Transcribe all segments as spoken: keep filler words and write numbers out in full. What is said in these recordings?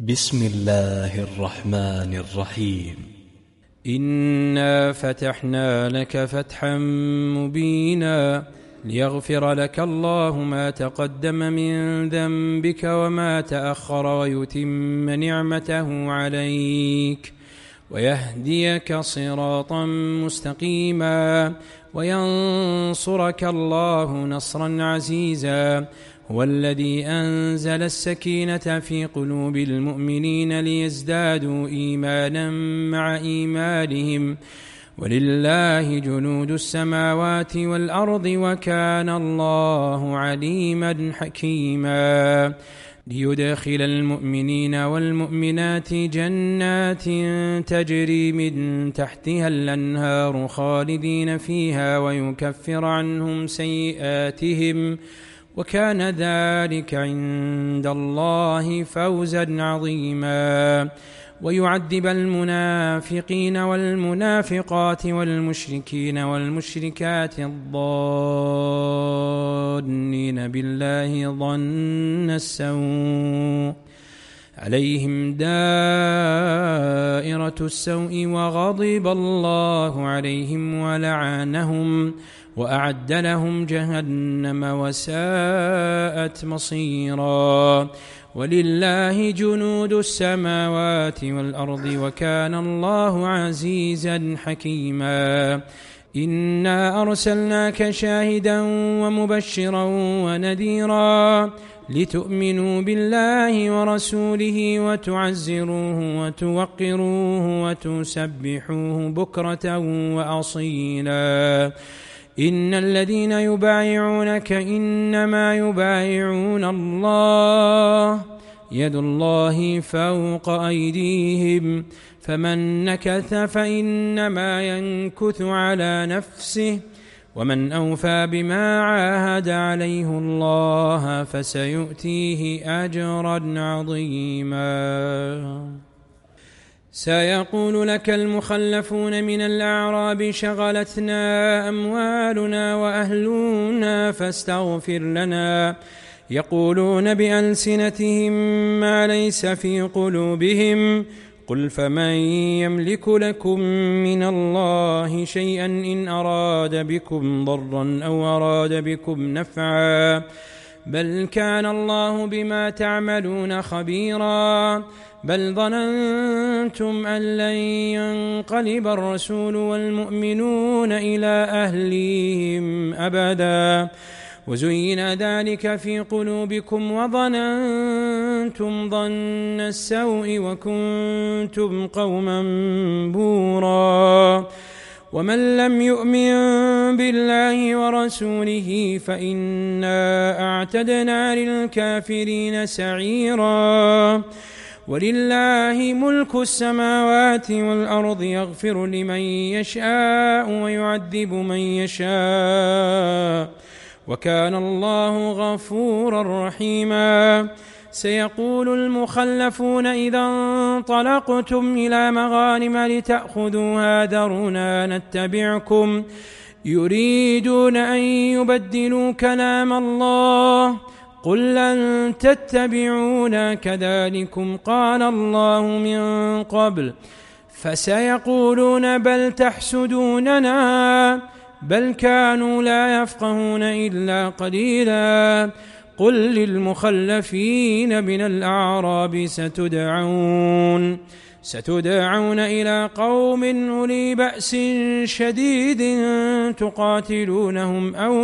بسم الله الرحمن الرحيم. إنا فتحنا لك فتحا مبينا ليغفر لك الله ما تقدم من ذنبك وما تأخر ويتم نعمته عليك ويهديك صراطا مستقيما وينصرك الله نصرا عزيزا. هو الذي أنزل السكينة في قلوب المؤمنين ليزدادوا إيمانا مع إيمانهم ولله جنود السماوات والأرض وكان الله عليما حكيما. ليدخل المؤمنين والمؤمنات جنات تجري من تحتها الأنهار خالدين فيها ويكفر عنهم سيئاتهم وكان ذلك عند الله فوزا عظيما. ويعذب المنافقين والمنافقات والمشركين والمشركات الظانين بالله ظن السوء عليهم دائرة السوء وغضب الله عليهم ولعنهم وأعد لهم جهنم وساءت مصيرا. ولله جنود السماوات والأرض وكان الله عزيزا حكيما. إنا أرسلناك شاهدا ومبشرا ونذيرا لتؤمنوا بالله ورسوله وتعزروه وتوقروه وتسبحوه بكرة وأصيلا. إن الذين يبايعونك إنما يبايعون الله يد الله فوق أيديهم فمن نكث فإنما ينكث على نفسه ومن أوفى بما عاهد عليه الله فسيؤتيه أجرا عظيما. سيقول لك المخلفون من الأعراب شغلتنا أموالنا وأهلنا فاستغفر لنا يقولون بألسنتهم ما ليس في قلوبهم قل فمن يملك لكم من الله شيئا إن أراد بكم ضرا أو أراد بكم نفعا بل كان الله بما تعملون خبيرا. بل ظننتم أن لن ينقلب الرسول والمؤمنون إلى أهليهم أبدا وزين ذلك في قلوبكم وظننتم ظن السوء وكنتم قوما بورا. ومن لم يؤمن بالله ورسوله فإنا أعتدنا للكافرين سعيرا. ولله ملك السماوات والأرض يغفر لمن يشاء ويعذب من يشاء وكان الله غفورا رحيما. سيقول المخلفون إذا انطلقتم إلى مغانم لتأخذوها ذرونا نتبعكم يريدون أن يبدلوا كلام الله قل لن تتبعونا كذلكم قال الله من قبل فسيقولون بل تحسدوننا بل كانوا لا يفقهون إلا قليلا. قل للمخلفين من الأعراب ستدعون ستدعون إلى قوم أولي بأس شديد تقاتلونهم أو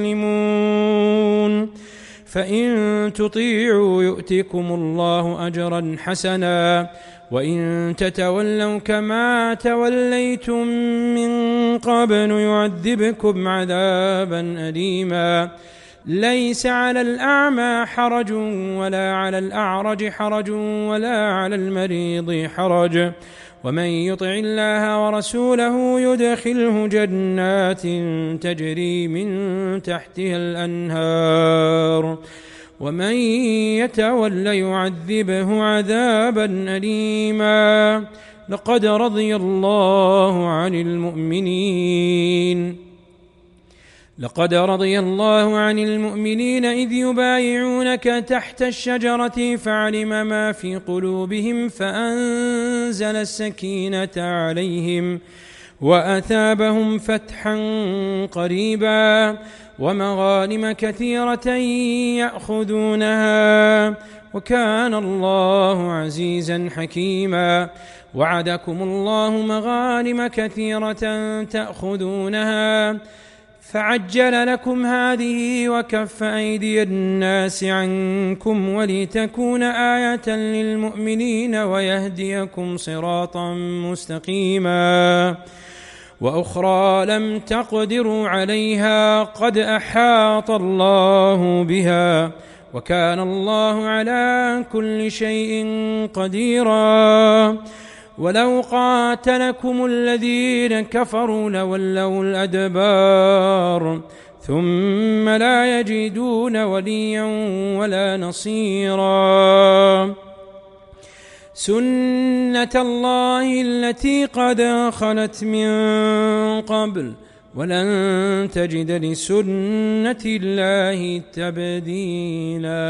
يسلمون فإن تطيعوا يؤتكم الله أجرا حسنا وإن تتولوا كما توليتم من قبل يعذبكم عذابا أليما. ليس على الأعمى حرج ولا على الأعرج حرج ولا على المريض حرج ومن يطع الله ورسوله يدخله جنات تجري من تحتها الأنهار ومن يتول يعذبه عذابا أليما. لقد رضي الله عن المؤمنين لقد رضي الله عن المؤمنين إذ يبايعونك تحت الشجرة فعلم ما في قلوبهم فأنزل السكينة عليهم وأثابهم فتحا قريبا ومغانم كثيرة يأخذونها وكان الله عزيزا حكيما. وعدكم الله مغانم كثيرة تأخذونها فعجل لكم هذه وكف أيدي الناس عنكم ولتكون آية للمؤمنين ويهديكم صراطا مستقيما. وأخرى لم تقدروا عليها قد أحاط الله بها وكان الله على كل شيء قديرا. ولو قاتلكم الذين كفروا لولوا الأدبار ثم لا يجدون وليا ولا نصيرا. سنة الله التي قد خلت من قبل ولن تجد لسنة الله تبديلا.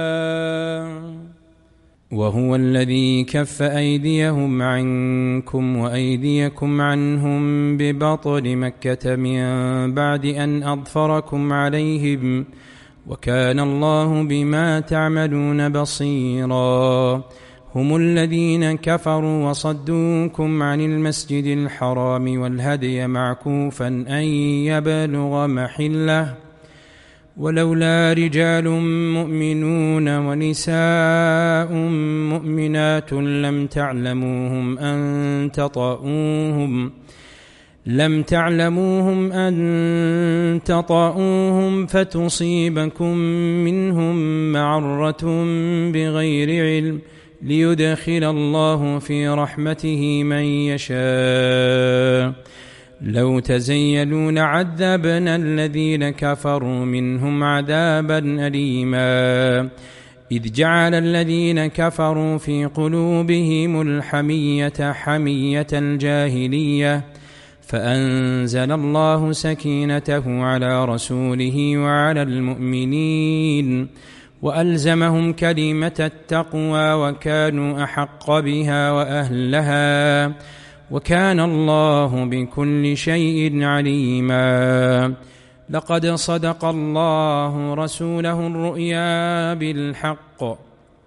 وهو الذي كف أيديهم عنكم وأيديكم عنهم ببطن مكة من بعد أن أظفركم عليهم وكان الله بما تعملون بصيرا. هم الذين كفروا وصدوكم عن المسجد الحرام والهدي معكوفا أن يبلغ محله ولولا رجال مؤمنون ونساء مؤمنات لم تعلموهم أن تطؤوهم لم تعلموهم أن تطؤوهم فتصيبكم منهم معرة بغير علم ليدخل الله في رحمته من يشاء. لو تزيلوا لعذبنا الذين كفروا منهم عذابا أليما. إذ جعل الذين كفروا في قلوبهم الحمية حمية الجاهلية فأنزل الله سكينته على رسوله وعلى المؤمنين وألزمهم كلمة التقوى وكانوا أحق بها وأهلها وكان الله بكل شيء عليما. لقد صدق الله رسوله الرؤيا بالحق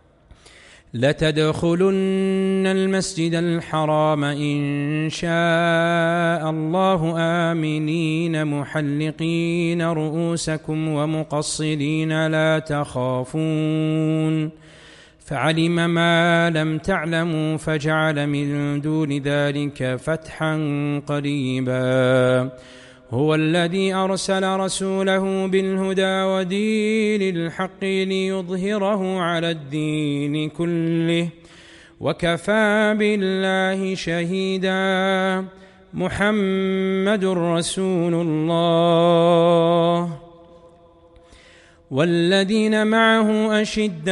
لتدخلن المسجد الحرام إن شاء الله آمنين محلقين رؤوسكم ومقصرين لا تخافون فعلم ما لم تعلموا فجعل من دون ذلك فتحا قريبا. هو الذي أرسل رسوله بالهدى ودين الحق ليظهره على الدين كله وكفى بالله شهيدا. محمد رسول الله والذين معه أشداء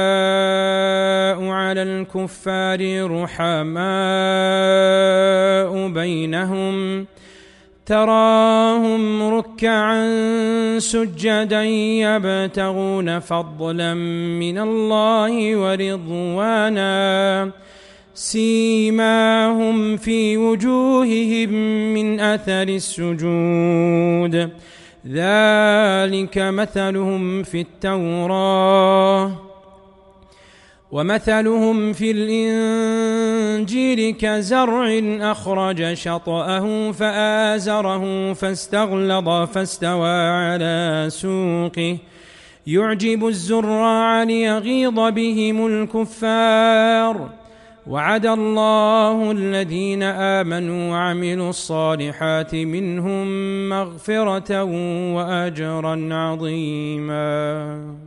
على الكفار رحماء بينهم تراهم ركعا سجدا يبتغون فضلا من الله ورضوانا سيماهم في وجوههم من أثر السجود ذلك مثلهم في التوراة ومثلهم في الإنجيل كزرع أخرج شطأه فآزره فاستغلظ فاستوى على سوقه يعجب الزراع ليغيظ بهم الكفار. وعد الله الذين آمنوا وعملوا الصالحات منهم مغفرة وأجرا عظيما.